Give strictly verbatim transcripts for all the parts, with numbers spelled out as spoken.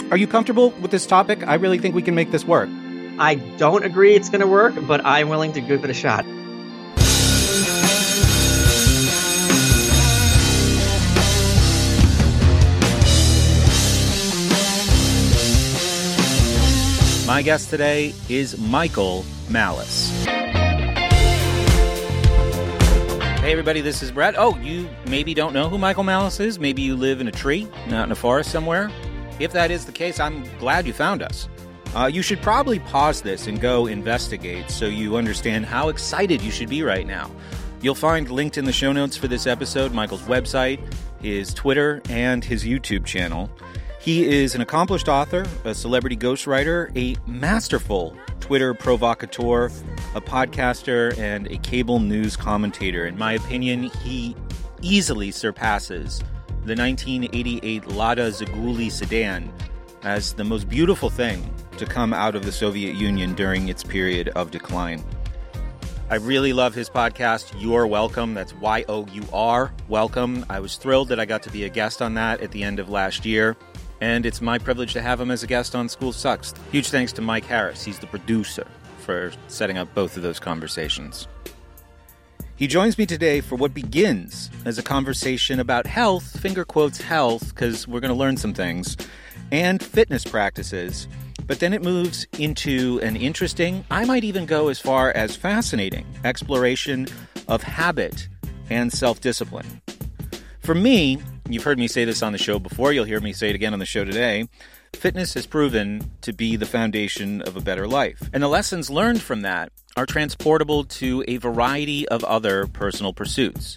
Are you comfortable with this topic? I really think we can make this work. I don't agree it's going to work, but I'm willing to give it a shot. My guest today is Michael Malice. Hey everybody, this is Brett. Oh, you maybe don't know who Michael Malice is. Maybe you live in a tree, not in a forest somewhere. If that is the case, I'm glad you found us. Uh, you should probably pause this and go investigate so you understand how excited you should be right now. You'll find linked in the show notes for this episode Michael's website, his Twitter, and his YouTube channel. He is an accomplished author, a celebrity ghostwriter, a masterful Twitter provocateur, a podcaster, and a cable news commentator. In my opinion, he easily surpasses the nineteen eighty-eight Lada Zaguli sedan as the most beautiful thing to come out of the Soviet Union during its period of decline. I really love his podcast, You're Welcome. That's Y O U R, welcome. I was thrilled that I got to be a guest on that at the end of last year. And it's my privilege to have him as a guest on School Sucks. Huge thanks to Mike Harris. He's the producer for setting up both of those conversations. He joins me today for what begins as a conversation about health, finger quotes health, because we're going to learn some things, and fitness practices. But then it moves into an interesting, I might even go as far as fascinating, exploration of habit and self-discipline. For me, you've heard me say this on the show before, you'll hear me say it again on the show today, fitness has proven to be the foundation of a better life. And the lessons learned from that are transportable to a variety of other personal pursuits.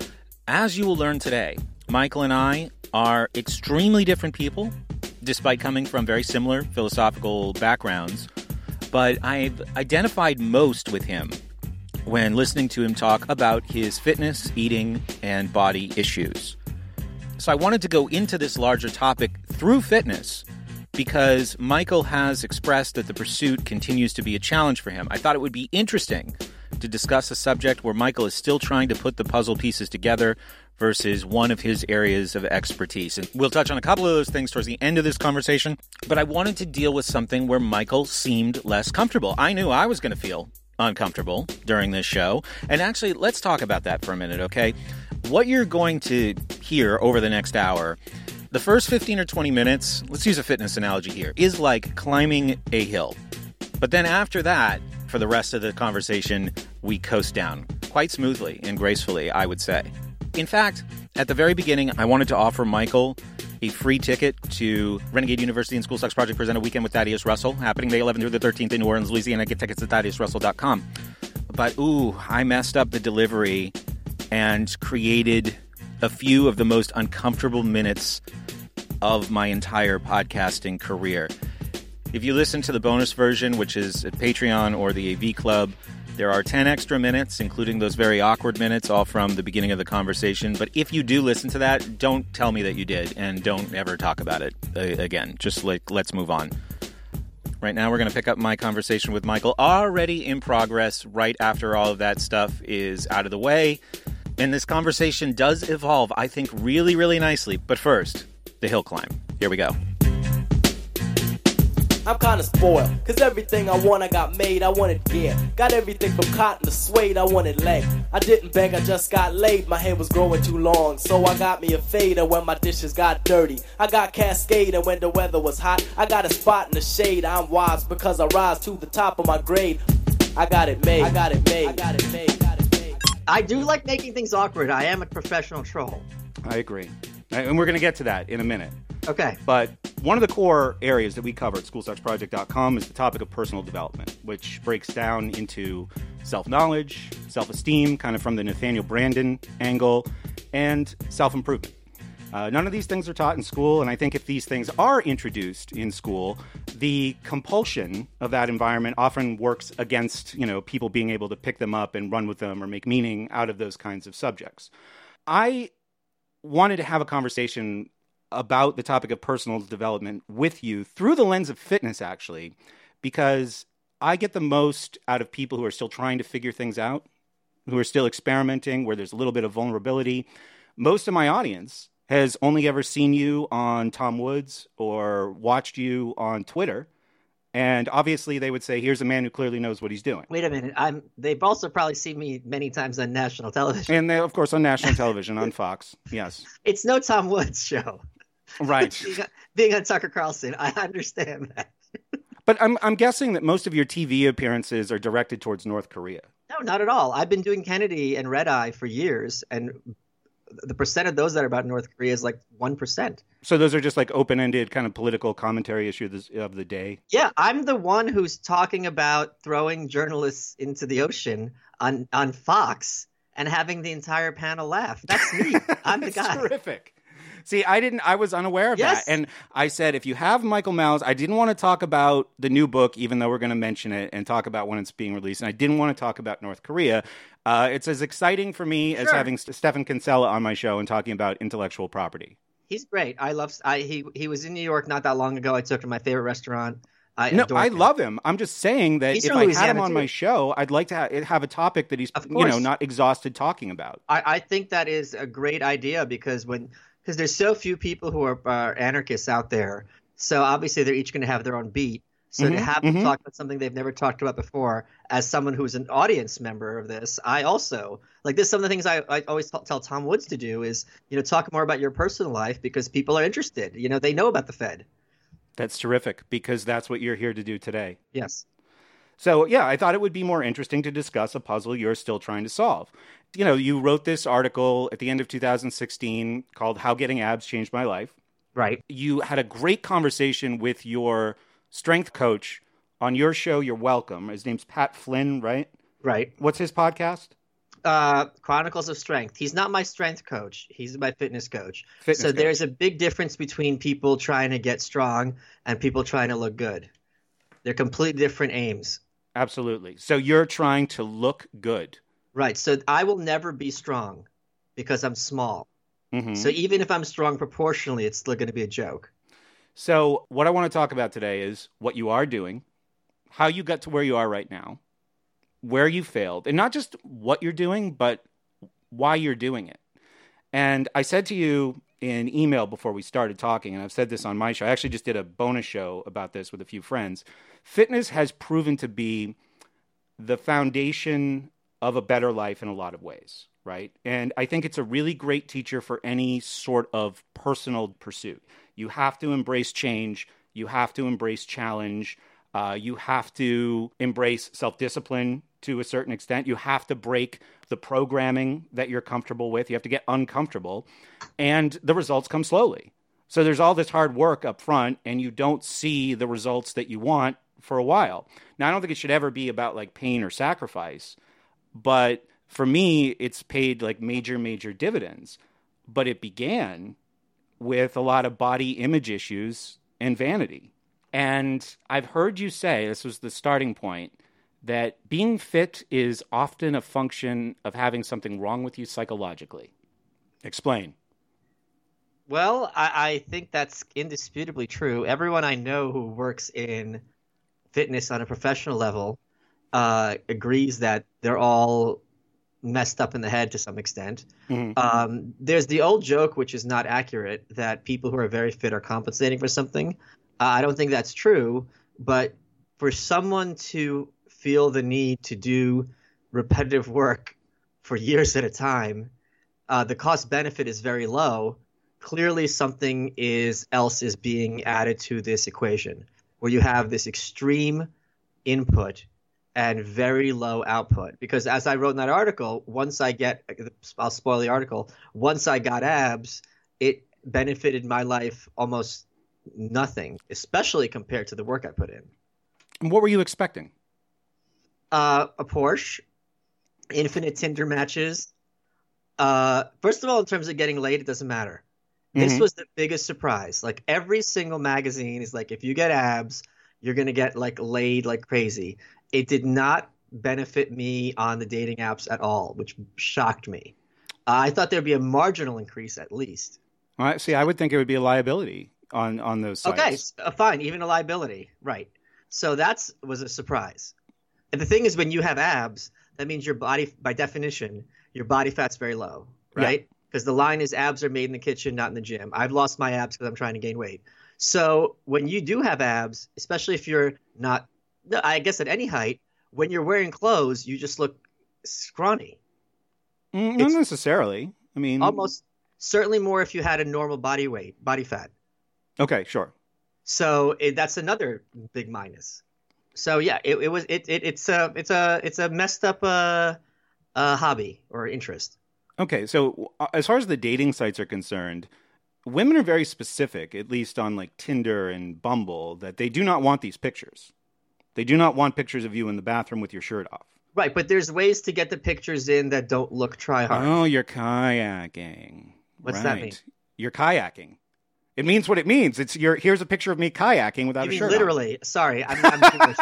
As you will learn today, Michael and I are extremely different people, despite coming from very similar philosophical backgrounds, but I've identified most with him when listening to him talk about his fitness, eating, and body issues. So I wanted to go into this larger topic through fitness because Michael has expressed that the pursuit continues to be a challenge for him. I thought it would be interesting to discuss a subject where Michael is still trying to put the puzzle pieces together versus one of his areas of expertise. And we'll touch on a couple of those things towards the end of this conversation, but I wanted to deal with something where Michael seemed less comfortable. I knew I was going to feel uncomfortable during this show. And actually, let's talk about that for a minute, okay? What you're going to hear over the next hour, the first fifteen or twenty minutes, let's use a fitness analogy here, is like climbing a hill. But then after that, for the rest of the conversation, we coast down quite smoothly and gracefully, I would say. In fact, at the very beginning, I wanted to offer Michael a free ticket to Renegade University and School Sucks Project Present a Weekend with Thaddeus Russell, happening May eleventh through the thirteenth in New Orleans, Louisiana. Get tickets at thaddeus russell dot com. But, ooh, I messed up the delivery and created a few of the most uncomfortable minutes of my entire podcasting career. If you listen to the bonus version, which is at Patreon or the A V Club, there are ten extra minutes, including those very awkward minutes, all from the beginning of the conversation. But if you do listen to that, don't tell me that you did, and don't ever talk about it uh, again. Just like, let's move on. Right now, we're going to pick up my conversation with Michael, already in progress, right after all of that stuff is out of the way. And this conversation does evolve, I think, really, really nicely. But first, the hill climb. Here we go. I'm kinda spoiled, cause everything I want I got made, I wanted gear. Got everything from cotton to suede, I wanted leg. I didn't beg, I just got laid, my hair was growing too long. So I got me a fader when my dishes got dirty. I got Cascade when the weather was hot. I got a spot in the shade, I'm wise because I rise to the top of my grade. I got it made, I got it made, I got it made, got it made. I do like making things awkward. I am a professional troll. I agree. And we're going to get to that in a minute. Okay. But one of the core areas that we cover at school sucks project dot com is the topic of personal development, which breaks down into self-knowledge, self-esteem, kind of from the Nathaniel Branden angle, and self-improvement. Uh, none of these things are taught in school, and I think if these things are introduced in school, the compulsion of that environment often works against, you know, people being able to pick them up and run with them or make meaning out of those kinds of subjects. I wanted to have a conversation about the topic of personal development with you through the lens of fitness, actually, because I get the most out of people who are still trying to figure things out, who are still experimenting, where there's a little bit of vulnerability. Most of my audience has only ever seen you on Tom Woods or watched you on Twitter. And obviously they would say, here's a man who clearly knows what he's doing. Wait a minute. I'm. They've also probably seen me many times on national television. And they, of course, on national television, on Fox. Yes. It's no Tom Woods show. Right. being, being on Tucker Carlson, I understand that. But I'm I'm guessing that most of your T V appearances are directed towards North Korea. No, not at all. I've been doing Kennedy and Red Eye for years, and the percent of those that are about North Korea is like one percent. So those are just like open-ended kind of political commentary issues of the day? Yeah, I'm the one who's talking about throwing journalists into the ocean on, on Fox and having the entire panel laugh. That's me. I'm the guy. Terrific. See, I didn't. I was unaware of yes. that. And I said, if you have Michael Malice, I didn't want to talk about the new book, even though we're going to mention it and talk about when it's being released. And I didn't want to talk about North Korea. Uh, it's as exciting for me sure. as having Stephan Kinsella on my show and talking about intellectual property. He's great. I love. I he he was in New York not that long ago. I took him to my favorite restaurant. I no, adore I him. love him. I'm just saying that He's if from I had Louisiana, him on too. my show, I'd like to ha- have a topic that he's, Of you course. know, not exhausted talking about. I, I think that is a great idea because when because there's so few people who are uh, anarchists out there. So obviously they're each going to have their own beat. So Mhm, to have mhm. them talk about something they've never talked about before, as someone who's an audience member of this, I also like this. Some of the things I, I always t- tell Tom Woods to do is, you know, talk more about your personal life because people are interested. You know, they know about the Fed. That's terrific because that's what you're here to do today. Yes. So, yeah, I thought it would be more interesting to discuss a puzzle you're still trying to solve. You know, you wrote this article at the end of two thousand sixteen called How Getting Abs Changed My Life. Right. You had a great conversation with your strength coach on your show, You're Welcome. His name's Pat Flynn, right? Right. What's his podcast? Uh, Chronicles of Strength. He's not my strength coach. He's my fitness coach. Fitness so coach. there's a big difference between people trying to get strong and people trying to look good. They're completely different aims. Absolutely. So you're trying to look good. Right. So I will never be strong because I'm small. Mhm. So even if I'm strong proportionally, it's still going to be a joke. So what I want to talk about today is what you are doing, how you got to where you are right now, where you failed, and not just what you're doing, but why you're doing it. And I said to you in email before we started talking, and I've said this on my show, I actually just did a bonus show about this with a few friends. Fitness has proven to be the foundation of a better life in a lot of ways, right? And I think it's a really great teacher for any sort of personal pursuit. You have to embrace change. You have to embrace challenge. Uh, you have to embrace self-discipline to a certain extent. You have to break the programming that you're comfortable with. You have to get uncomfortable. And the results come slowly. So there's all this hard work up front, and you don't see the results that you want for a while. Now, I don't think it should ever be about like pain or sacrifice. But for me, it's paid like major, major dividends. But it began with a lot of body image issues and vanity. And I've heard you say, this was the starting point, that being fit is often a function of having something wrong with you psychologically. Explain. Well, I, I think that's indisputably true. Everyone I know who works in fitness on a professional level uh, agrees that they're all messed up in the head to some extent. Mm-hmm. Um, there's the old joke, which is not accurate, that people who are very fit are compensating for something. Uh, I don't think that's true, but for someone to feel the need to do repetitive work for years at a time, uh, the cost benefit is very low. Clearly something is else is being added to this equation where you have this extreme input and very low output. Because as I wrote in that article, once I get, I'll spoil the article, once I got abs, it benefited my life almost nothing, especially compared to the work I put in. And what were you expecting? Uh, a Porsche, infinite Tinder matches. Uh, first of all, in terms of getting laid, it doesn't matter. This Mhm. was the biggest surprise. Like every single magazine is like, if you get abs, you're going to get like laid like crazy. It did not benefit me on the dating apps at all, which shocked me. Uh, I thought there'd be a marginal increase at least. All right, see, I would think it would be a liability on, on those sites. Okay, s- uh, fine, even a liability, right. So that's was a surprise. And the thing is, when you have abs, that means your body, by definition, your body fat's very low, right? because the line is abs are made in the kitchen, not in the gym. I've lost my abs because I'm trying to gain weight. So when you do have abs, especially if you're not, I guess at any height, when you're wearing clothes, you just look scrawny. Mm, not It's necessarily. I mean, almost certainly more if you had a normal body weight, body fat. okay, sure. So it, that's another big minus. So yeah, it, it was it, it it's a it's a it's a messed up uh, uh hobby or interest. Okay, so uh, as far as the dating sites are concerned, women are very specific, at least on like Tinder and Bumble, that they do not want these pictures. They do not want pictures of you in the bathroom with your shirt off. Right, but there's ways to get the pictures in that don't look try hard. Oh, you're kayaking. What's right. that mean? You're kayaking. It means what it means. It's your. Here's a picture of me kayaking without You a mean shirt literally? on. Sorry, I'm, I'm Jewish.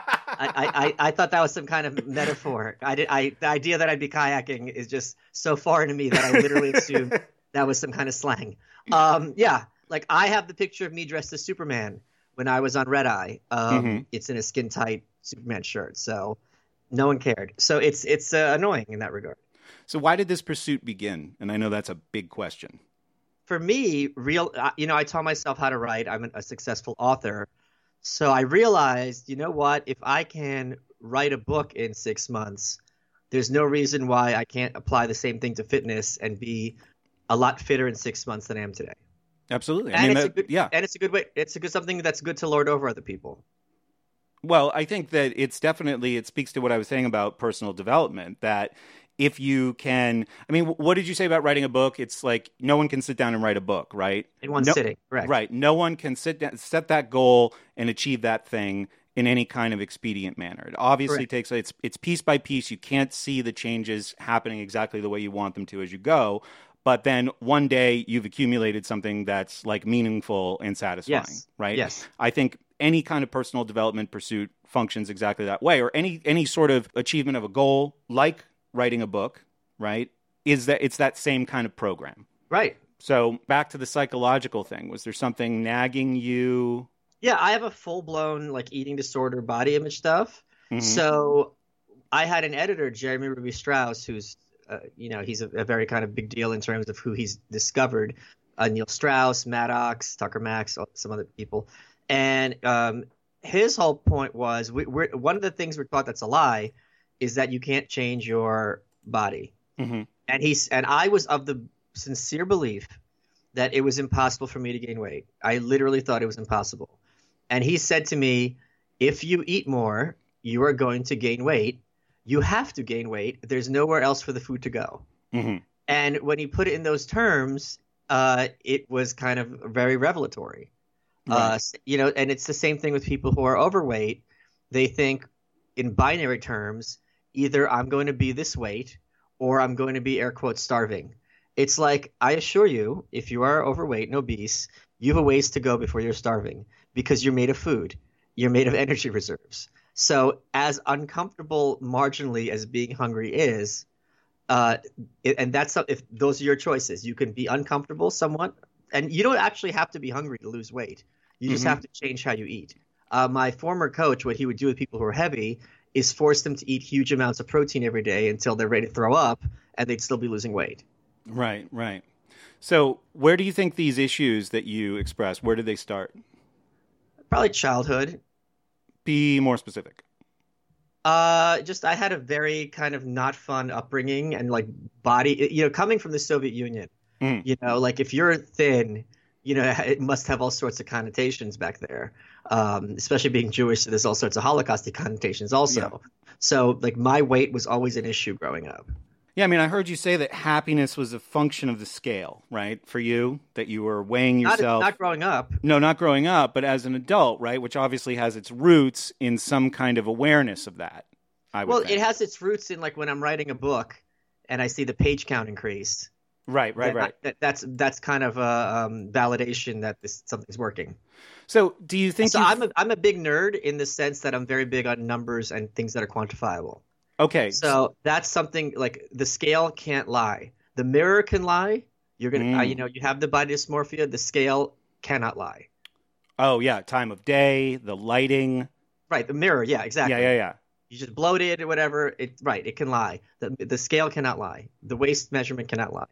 I, I, I thought that was some kind of metaphor. I did. I the idea that I'd be kayaking is just so foreign to me that I literally assumed that was some kind of slang. Um, yeah, like I have the picture of me dressed as Superman when I was on Red Eye. Um, Mm-hmm. It's in a skin tight Superman shirt, so no one cared. So it's it's uh, annoying in that regard. So why did this pursuit begin? And I know that's a big question. For me, real, uh, you know, I taught myself how to write. I'm a successful author. So I realized, you know what, if I can write a book in six months, there's no reason why I can't apply the same thing to fitness and be a lot fitter in six months than I am today. Absolutely. I And mean, it's that, a good, yeah. and it's a good way. It's a good something that's good to lord over other people. Well, I think that it's definitely, it speaks to what I was saying about personal development, that if you can, I mean, what did you say about writing a book? It's like no one can sit down and write a book, right? In one no, sitting, correct. Right. No one can sit down, set that goal and achieve that thing in any kind of expedient manner. It obviously Correct. takes, it's, it's piece by piece. You can't see the changes happening exactly the way you want them to as you go. But then one day you've accumulated something that's like meaningful and satisfying, Yes. right? Yes. I think any kind of personal development pursuit functions exactly that way, or any any sort of achievement of a goal, like writing a book, right? Is that it's that same kind of program. Right. So back to the psychological thing. Was there something nagging you? Yeah, I have a full blown like eating disorder, body image stuff. Mhm. So I had an editor, Jeremy Ruby Strauss, who's uh, you know he's a, a very kind of big deal in terms of who he's discovered. Uh, Neil Strauss, Maddox, Tucker Max, some other people, and um, his whole point was we, we're, one of the things we're taught that's a lie is that you can't change your body. Mm-hmm. And he's and I was of the sincere belief that it was impossible for me to gain weight. I literally thought it was impossible. And he said to me, if you eat more, you are going to gain weight. You have to gain weight. There's nowhere else for the food to go. Mm-hmm. And when he put it in those terms, uh, it was kind of very revelatory. Right. Uh, you know, and it's the same thing with people who are overweight. They think in binary terms, either I'm going to be this weight or I'm going to be air quotes starving. It's like, I assure you, if you are overweight and obese, you have a ways to go before you're starving because you're made of food. You're made of energy reserves. So as uncomfortable marginally as being hungry is, uh, it, and that's if those are your choices, you can be uncomfortable somewhat, and you don't actually have to be hungry to lose weight. You just Mhm. have to change how you eat. Uh, my former coach, what he would do with people who are heavy is force them to eat huge amounts of protein every day until they're ready to throw up, and they'd still be losing weight. Right, right. So where do you think these issues that you express, where did they start? Probably childhood. Be more specific. Uh, just I had a very kind of not fun upbringing and like body, you know, coming from the Soviet Union, Mm. you know, like if you're thin, you know, it must have all sorts of connotations back there, um, especially being Jewish. So there's all sorts of Holocaust connotations also. So like my weight was always an issue growing up. Yeah, I mean, I heard you say that happiness was a function of the scale, right? For you, that you were weighing Not, yourself. not growing up. No, not growing up, but as an adult, right? Which obviously has its roots in some kind of awareness of that. I would Well, think. it has its roots in like when I'm writing a book and I see the page count increase. Right, right, that- right. That, that's that's kind of a um, validation that this something's working. So, do you think? So you... I'm a I'm a big nerd in the sense that I'm very big on numbers and things that are quantifiable. Okay. So that's something like the scale can't lie. The mirror can lie. You're gonna, Mm. uh, you know, you have the body dysmorphia. The scale cannot lie. Oh yeah, time of day, the lighting. Right. The mirror. Yeah. Exactly. Yeah, yeah, yeah. You just bloated or whatever. It right. It can lie. The the scale cannot lie. The waist measurement cannot lie.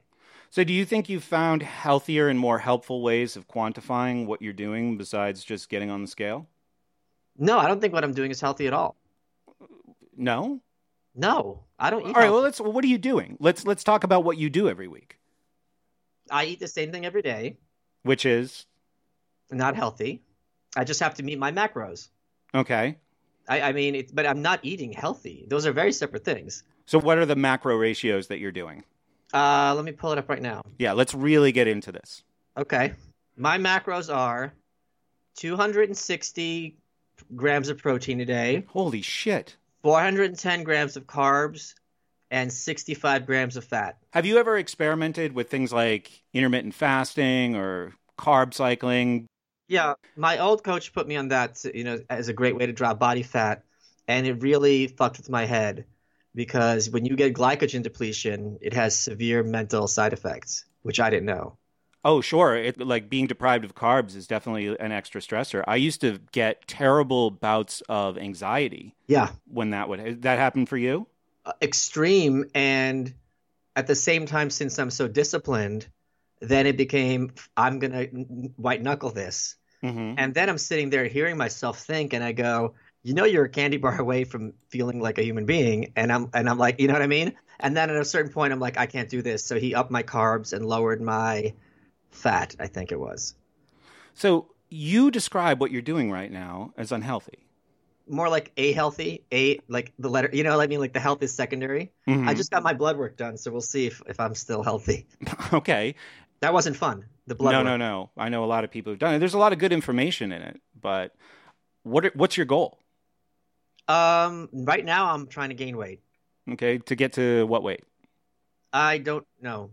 So do you think you've found healthier and more helpful ways of quantifying what you're doing besides just getting on the scale? No, I don't think what I'm doing is healthy at all. No? No, I don't eat All right, healthy. well, let's, what are you doing? Let's, let's talk about what you do every week, I eat the same thing every day. which is, Not healthy. I just have to meet my macros. okay. I, I mean, it's, but I'm not eating healthy. Those are very separate things. So what are the macro ratios that you're doing? Uh, let me pull it up right now. Yeah, let's really get into this. Okay. My macros are two hundred sixty grams of protein a day, Holy shit. four hundred ten grams of carbs, and sixty-five grams of fat. Have you ever experimented with things like intermittent fasting or carb cycling? Yeah, my old coach put me on that, you know, as a great way to drop body fat, and it really fucked with my head because when you get glycogen depletion, it has severe mental side effects, which I didn't know. Oh, sure. It, like being deprived of carbs is definitely an extra stressor. I used to get terrible bouts of anxiety Yeah, when that would, that happened for you? uh, extreme, and at the same time, since I'm so disciplined, then it became I'm gonna white knuckle this. Mm-hmm. And then I'm sitting there hearing myself think, and I go, you know, you're a candy bar away from feeling like a human being. And I'm and I'm like, you know what I mean? And then at a certain point, I'm like, I can't do this. So he upped my carbs and lowered my fat, I think it was. So you describe what you're doing right now as unhealthy. More like a healthy, a like the letter, you know what I mean? Like the health is secondary. Mhm. I just got my blood work done, so we'll see if, if I'm still healthy. Okay. That wasn't fun. The blood No, work. no, no. I know a lot of people who've done it. There's a lot of good information in it, but what are, what's your goal? Um, right now I'm trying to gain weight. Okay, to get to what weight? I don't know.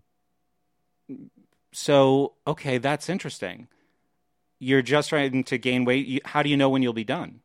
So, okay, that's interesting. You're just trying to gain weight. You- How do you know when you'll be done?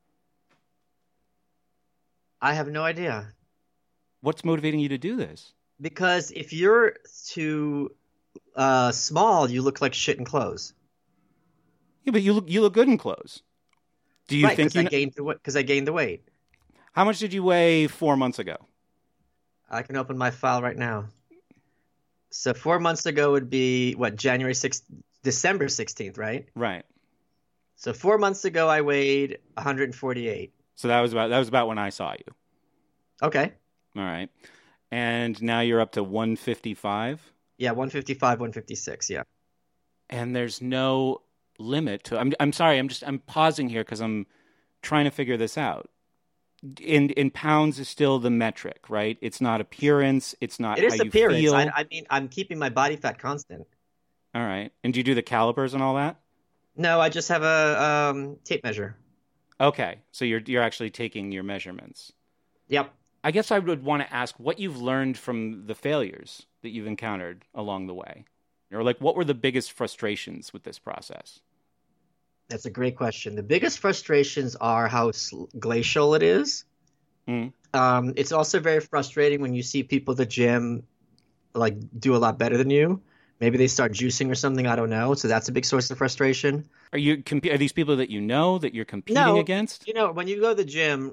I have no idea. What's motivating you to do this? Because if you're too uh, small, you look like shit in clothes. Yeah, but you look you look good in clothes. Do you Right, think because you I kn- gained the because I gained the weight. How much did you weigh four months ago? I can open my file right now. So four months ago would be what, January sixth, December sixteenth, right? Right. So four months ago I weighed one hundred forty-eight. So that was about that was about when I saw you. Okay. All right. And now you're up to one fifty-five, Yeah, one fifty-five, one fifty-six, yeah. and there's no limit to I'm I'm sorry, I'm just I'm pausing here cuz I'm trying to figure this out. In in pounds is still the metric, right? It's not appearance, it's not It is how you appearance. feel. I, I mean, I'm keeping my body fat constant. All right. And do you do the calipers and all that? No, I just have a um, tape measure. Okay. So you're you're actually taking your measurements. Yep. I guess I would want to ask what you've learned from the failures that you've encountered along the way. Or like what were the biggest frustrations with this process? That's a great question. The biggest frustrations are how sl- glacial it is. Mm. Um, it's also very frustrating when you see people at the gym like do a lot better than you. Maybe they start juicing or something. I don't know. So that's a big source of frustration. Are you comp- are these people that you know that you're competing No. against? You know, when you go to the gym,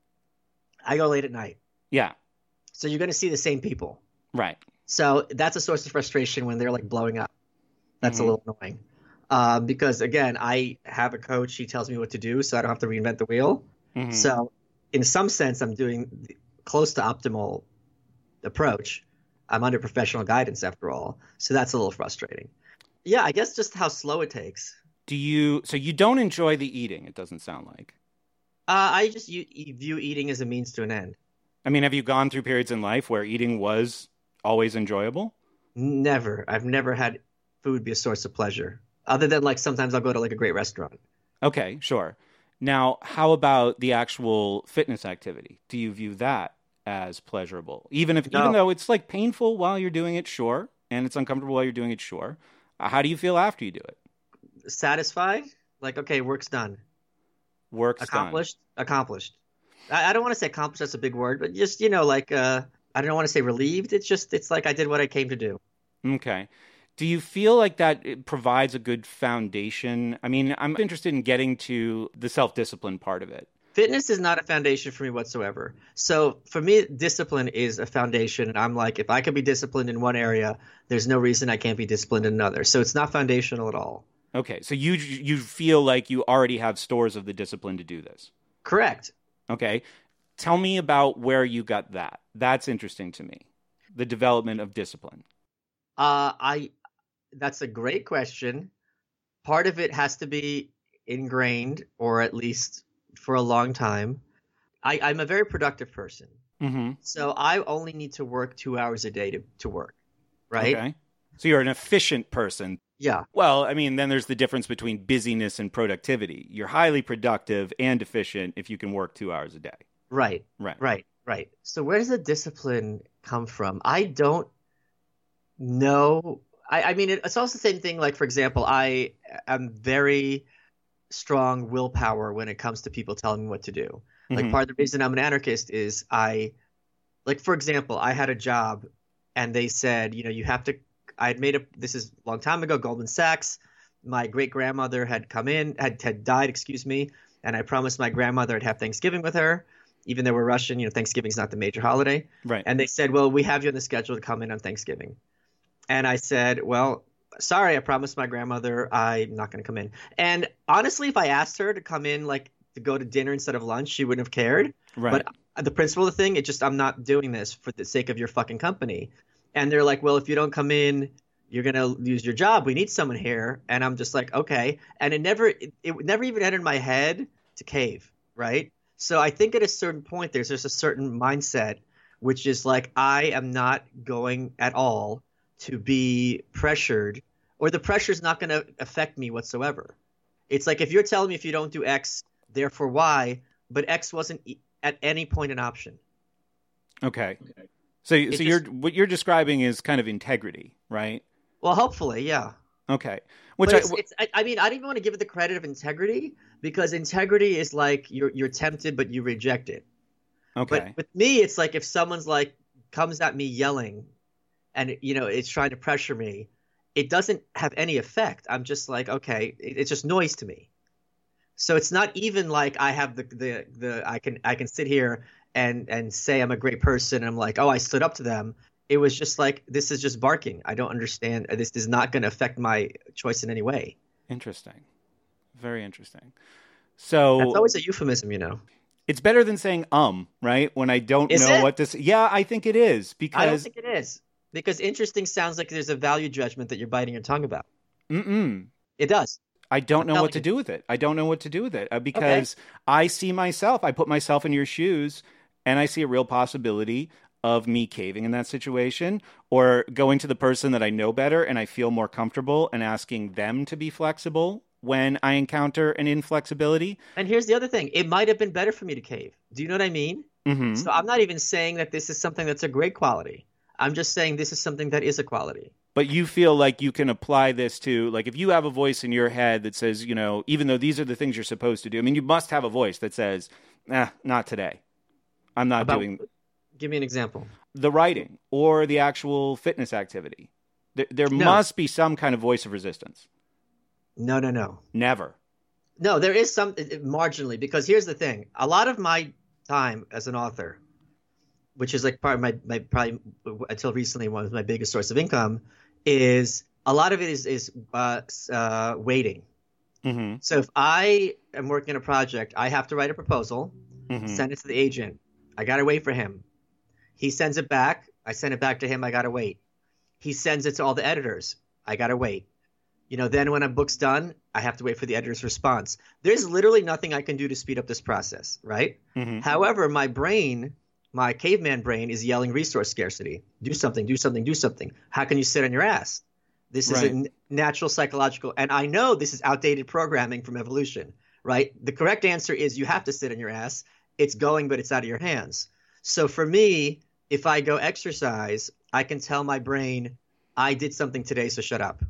I go late at night. Yeah. So you're going to see the same people. Right. So that's a source of frustration when they're like blowing up. That's Mhm. a little annoying. Um, because again, I have a coach. He tells me what to do, so I don't have to reinvent the wheel. Mhm. So in some sense, I'm doing the close to optimal approach. I'm under professional guidance after all. So that's a little frustrating. Yeah, I guess just how slow it takes. Do you so you don't enjoy the eating, it doesn't sound like. Uh, I just u- view eating as a means to an end. I mean, have you gone through periods in life where eating was always enjoyable? Never. I've never had food be a source of pleasure. Other than like sometimes I'll go to like a great restaurant. Okay, sure. Now, how about the actual fitness activity? Do you view that as pleasurable? Even if No. even though it's like painful while you're doing it, sure, and it's uncomfortable while you're doing it, sure. Uh, How do you feel after you do it? Satisfied? Like, okay, work's done. Work's Accomplished? Accomplished. I, I don't want to say accomplished, that's a big word, but just, you know, like, uh, I don't want to say relieved. It's just, it's like I did what I came to do. done. Okay. Do you feel like that it provides a good foundation? I mean, I'm interested in getting to the self-discipline part of it. Fitness is not a foundation for me whatsoever. So for me, discipline is a foundation. And I'm like, if I can be disciplined in one area, there's no reason I can't be disciplined in another. So it's not foundational at all. Okay. So you you feel like you already have stores of the discipline to do this. Correct. Okay. Tell me about where you got that. That's interesting to me. The development of discipline. Uh, I. That's a great question. Part of it has to be ingrained, or at least for a long time. I, I'm a very productive person. Mm-hmm. So I only need to work two hours a day to, to work, right? Okay. So you're an efficient person. Yeah. Well, I mean, then there's the difference between busyness and productivity. You're highly productive and efficient if you can work two hours a day. Right. Right. Right. Right. So where does the discipline come from? I don't know. I, I mean, it, it's also the same thing. Like, for example, I am very strong willpower when it comes to people telling me what to do. Like, Mm-hmm. part of the reason I'm an anarchist is I, like, for example, I had a job and they said, you know, you have to, I had made a, this is a long time ago, Goldman Sachs. My great grandmother had come in, had, had died, excuse me. And I promised my grandmother I'd have Thanksgiving with her, even though we're Russian, you know, Thanksgiving's not the major holiday. Right. And they said, well, we have you on the schedule to come in on Thanksgiving. And I said, well, sorry, I promised my grandmother I'm not going to come in. And honestly, if I asked her to come in, like to go to dinner instead of lunch, she wouldn't have cared. Right. But the principle of the thing, it just, I'm not doing this for the sake of your fucking company. And they're like, well, if you don't come in, you're going to lose your job. We need someone here. And I'm just like, okay. And it never, it, it never even entered my head to cave. Right. So I think at a certain point, there's just a certain mindset, which is like, I am not going at all to be pressured, or the pressure is not going to affect me whatsoever. It's like if you're telling me if you don't do X, therefore Y, but X wasn't at any point an option. Okay. So, so just, you're what you're describing is kind of integrity, right? Well, hopefully, yeah. Okay. Which but I, it's, it's, I, I mean, I don't even want to give it the credit of integrity, because integrity is like you're you're tempted, but you reject it. okay. But with me, it's like if someone's like comes at me yelling, and you know it's trying to pressure me, it doesn't have any effect. I'm just like, okay, it, it's just noise to me. So it's not even like I have the the the I can I can sit here and and say I'm a great person. And I'm like, oh, I stood up to them. It was just like, this is just barking. I don't understand. This is not going to affect my choice in any way. Interesting. Very interesting. So that's always a euphemism, you know. It's better than saying um, right? When I don't Is know it? what to say. Yeah, I think it is, because I don't think it is. Because interesting sounds like there's a value judgment that you're biting your tongue about. Mm-mm. It does. I don't I'm know telling what to you. do with it. I don't know what to do with it uh, because I see myself, I put myself in your shoes, and I see a real possibility of me caving in that situation, or going to the person that I know better and I feel more comfortable and asking them to be flexible when I encounter an inflexibility. And here's the other thing. It might have been better for me to cave. Do you know what I mean? Mm-hmm. So I'm not even saying that this is something that's a great quality. I'm just saying this is something that is a quality. But you feel like you can apply this to, like, if you have a voice in your head that says, you know, even though these are the things you're supposed to do, I mean, you must have a voice that says, nah, not today. I'm not About, doing give me an example. the writing or the actual fitness activity. There, there No. must be some kind of voice of resistance. No, no, no. Never. No, there is some marginally, because here's the thing. A lot of my time as an author, which is like part of my, my probably until recently one of my biggest source of income, is a lot of it is, is uh, uh, waiting. Mm-hmm. So if I am working on a project, I have to write a proposal, Mm-hmm. send it to the agent. I got to wait for him. He sends it back. I send it back to him. I got to wait. He sends it to all the editors. I got to wait. You know, then when a book's done, I have to wait for the editor's response. There's literally nothing I can do to speed up this process, right? Mm-hmm. However, my brain, my caveman brain, is yelling resource scarcity. Do something, do something, do something. How can you sit on your ass? This is Right. a n- natural psychological, and I know this is outdated programming from evolution, right? The correct answer is you have to sit on your ass. It's going, but it's out of your hands. So for me, if I go exercise, I can tell my brain, I did something today, so shut up.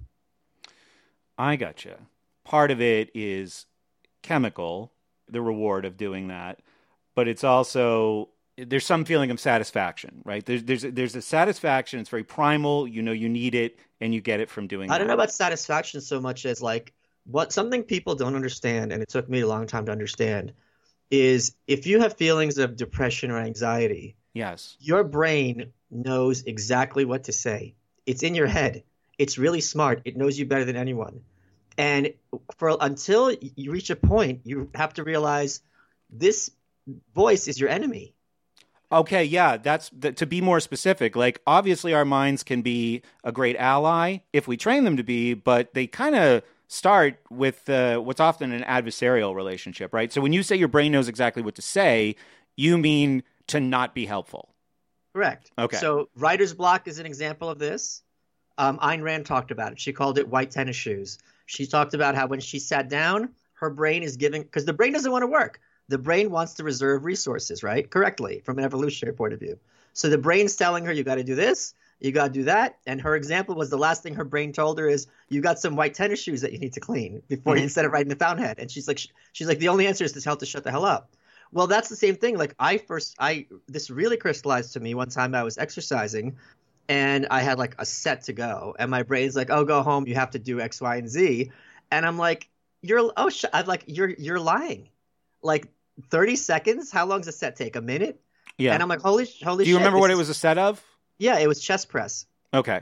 I gotcha. Part of it is chemical, the reward of doing that, but it's also, there's some feeling of satisfaction, right? There's there's there's a satisfaction. It's very primal. You know you need it, and you get it from doing. I that. don't know about satisfaction so much as like what something people don't understand, and it took me a long time to understand, is if you have feelings of depression or anxiety, Yes. your brain knows exactly what to say. It's in your head. It's really smart. It knows you better than anyone. And for until you reach a point, you have to realize this voice is your enemy. Okay, yeah, that's the, to be more specific. Like, obviously, our minds can be a great ally if we train them to be, but they kind of start with uh, what's often an adversarial relationship, right? So when you say your brain knows exactly what to say, you mean to not be helpful. Correct. Okay. So writer's block is an example of this. Um, Ayn Rand talked about it. She called it white tennis shoes. She talked about how when she sat down, her brain is giving, because the brain doesn't want to work. The brain wants to reserve resources, right? Correctly, from an evolutionary point of view. So the brain's telling her, you got to do this, you got to do that. And her example was the last thing her brain told her is, you got some white tennis shoes that you need to clean before Mm-hmm. instead of writing the fountainhead. And she's like, she's like, the only answer is to tell her to shut the hell up. Well, that's the same thing. Like I first, I this really crystallized to me one time I was exercising, and I had like a set to go, and my brain's like, "Oh, go home. You have to do X, Y, and Z," and I'm like, "You're oh, sh-. I'm like, you're you're lying." Like thirty seconds. How long does a set take? A minute? Yeah. And I'm like, "Holy, holy!" Do you shit, remember this what it is-" was a set of? Yeah, it was chest press. Okay.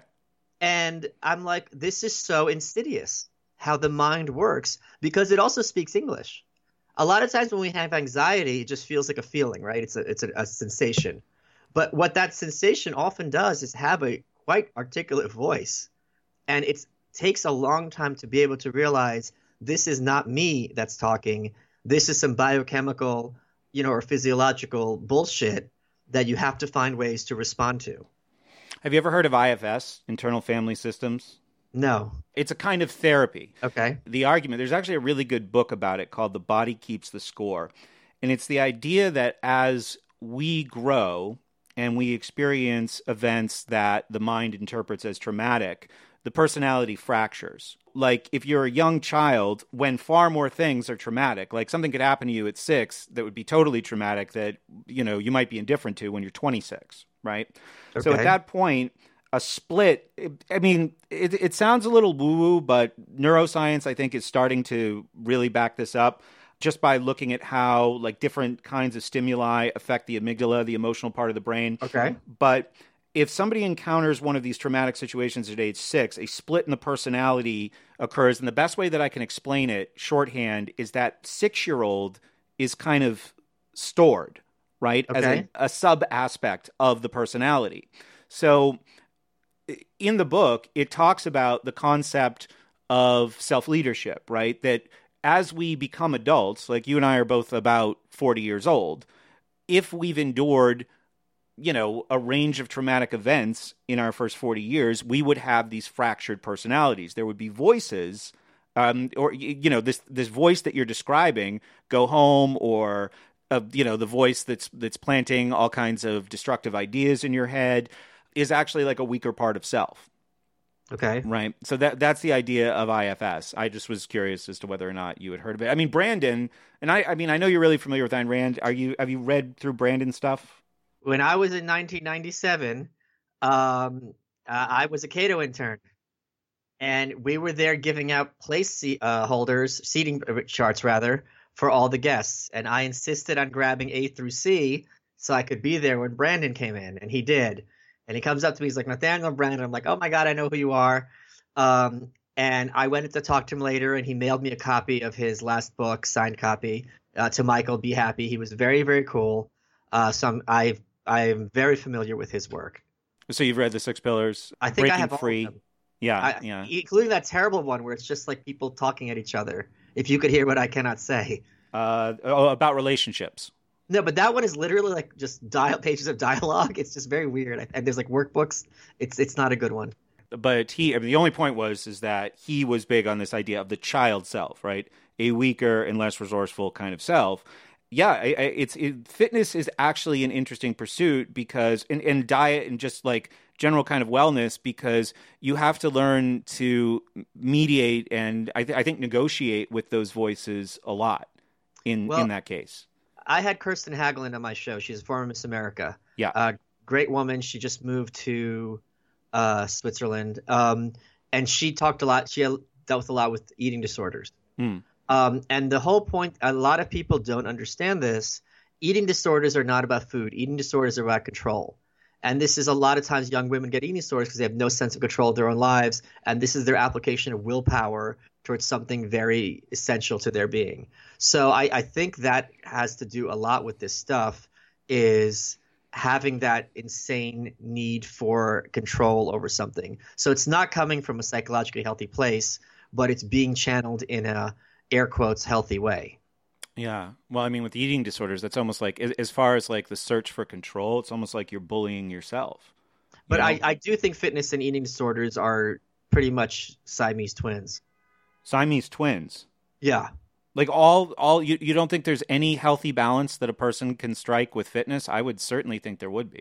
And I'm like, this is so insidious how the mind works, because it also speaks English. A lot of times when we have anxiety, it just feels like a feeling, right? It's a it's a, a sensation. But what that sensation often does is have a quite articulate voice. And it takes a long time to be able to realize this is not me that's talking. This is some biochemical, you know, or physiological bullshit that you have to find ways to respond to. Have you ever heard of I F S, Internal Family Systems? No. It's a kind of therapy. Okay. The argument, there's actually a really good book about it called The Body Keeps the Score. And it's the idea that as we grow and we experience events that the mind interprets as traumatic, the personality fractures. Like if you're a young child, when far more things are traumatic, like something could happen to you at six that would be totally traumatic that, you know, you might be indifferent to when you're twenty-six, right? Okay. So at that point, a split, I mean, it, it sounds a little woo-woo, but neuroscience, I think, is starting to really back this up just by looking at how, like, different kinds of stimuli affect the amygdala, the emotional part of the brain. Okay. But if somebody encounters one of these traumatic situations at age six, a split in the personality occurs. And the best way that I can explain it, shorthand, is that six-year-old is kind of stored, right, Okay. as a, a sub-aspect of the personality. So in the book, it talks about the concept of self-leadership, right? That as we become adults, like you and I are both about forty years old, if we've endured, you know, a range of traumatic events in our first forty years, we would have these fractured personalities. There would be voices, um, or, you know, this this voice that you're describing, go home, or, uh, you know, the voice that's that's planting all kinds of destructive ideas in your head, is actually like a weaker part of self. Okay. Right. So that that's the idea of I F S. I just was curious as to whether or not you had heard of it. I mean, Brandon, and I, I mean, I know you're really familiar with Ayn Rand. Are you, have you read through Brandon's stuff? When I was in nineteen ninety-seven, um, uh, I was a Cato intern, and we were there giving out place seat, uh, holders, seating charts rather, for all the guests. And I insisted on grabbing A through C so I could be there when Brandon came in, and he did. And he comes up to me, he's like, Nathaniel Brandon. I'm like, oh my God, I know who you are. Um, and I went to talk to him later, and he mailed me a copy of his last book, signed copy, uh, to Michael Be Happy. He was very, very cool. Uh, so I'm, I've, I'm very familiar with his work. So you've read The Six Pillars, I think Breaking I have all Free. of them. Yeah, I, yeah. Including that terrible one where it's just like people talking at each other. If you could hear what I cannot say. Uh, oh, about relationships. No, but that one is literally like just dial pages of dialogue. It's just very weird. And there's like workbooks. It's it's not a good one. But he, I mean, the only point was is that he was big on this idea of the child self, right? A weaker and less resourceful kind of self. Yeah, I, I, it's it, fitness is actually an interesting pursuit because, and, and diet and just like general kind of wellness, because you have to learn to mediate and I, th- I think negotiate with those voices a lot in Well, in that case. I had Kirsten Hagelin on my show. She's a former Miss America. Yeah. Uh, great woman. She just moved to uh, Switzerland. Um, and she talked a lot. She dealt with a lot with eating disorders. Mm. Um, and the whole point, a lot of people don't understand this. Eating disorders are not about food. Eating disorders are about control. And this is a lot of times young women get eating disorders because they have no sense of control of their own lives. And this is their application of willpower towards something very essential to their being. So I, I think that has to do a lot with this stuff, is having that insane need for control over something. So it's not coming from a psychologically healthy place, but it's being channeled in a air quotes healthy way. Yeah. Well, I mean, with eating disorders, that's almost like, as far as like the search for control, it's almost like you're bullying yourself. You But know? I, I do think fitness and eating disorders are pretty much Siamese twins. Siamese twins. Yeah. Like all, all you, you don't think there's any healthy balance that a person can strike with fitness? I would certainly think there would be.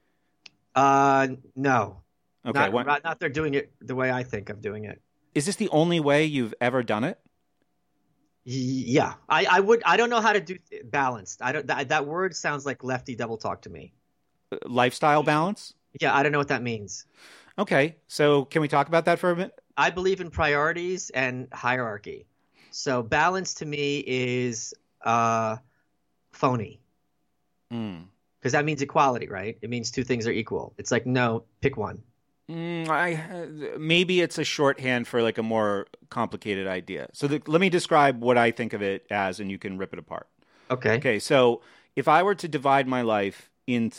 Uh, no. Okay. Not, what, not, not they're doing it the way I think of doing it. is this the only way you've ever done it? Yeah, I, I would. I don't know how to do balanced. I don't. That, that word sounds like lefty double talk to me. Lifestyle balance? Yeah, I don't know what that means. Okay. So can we talk about that for a minute? I believe in priorities and hierarchy. So balance to me is uh, phony, Mm. because that means equality, right? It means two things are equal. It's like, no, pick one. Mm, I maybe it's a shorthand for like a more complicated idea. So the, let me describe what I think of it as, and you can rip it apart. Okay. Okay, so if I were to divide my life